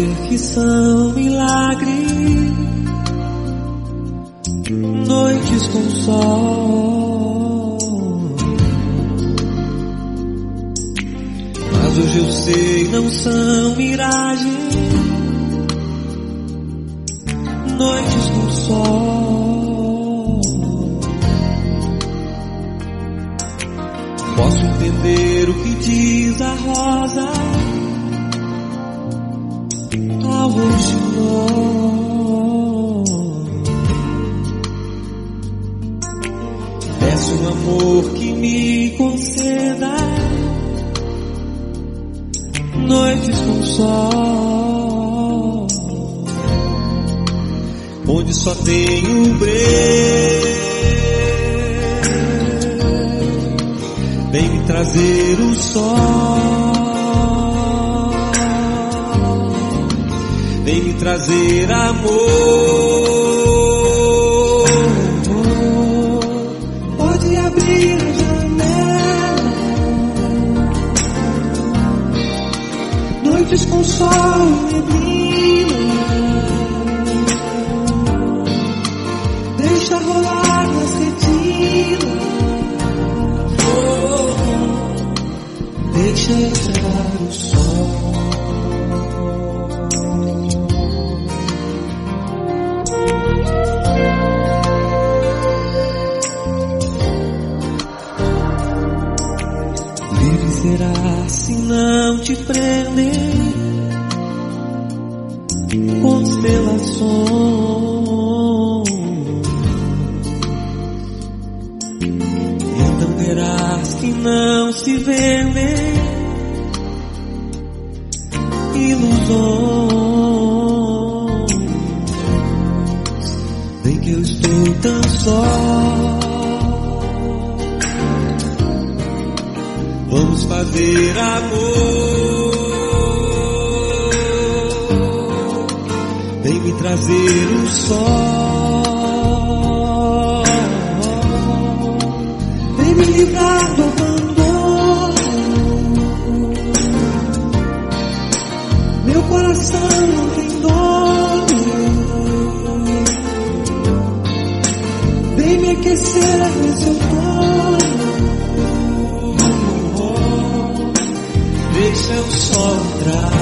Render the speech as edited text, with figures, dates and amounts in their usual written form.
dizer que são milagres, noites com sol. Mas hoje eu sei, não são miragens, noites com sol. Posso entender o que diz a rosa ao roxinol. Peço um amor que me conceda noites com sol, onde só tenho breu. Vem me trazer o sol, vem me trazer amor. Pode abrir a janela, noites com sol e neblina. Deixa rolar nas retinas, deixa entrar o sol. Livre será se não te prender constelações. Então verás que não se vendem ilusões. Vem que eu estou tão só. Vamos fazer amor. Vem me trazer o sol, vem me livrar do abandono. Meu coração não tem dono. Vem me aquecer nesse outono. Deixa o sol entrar.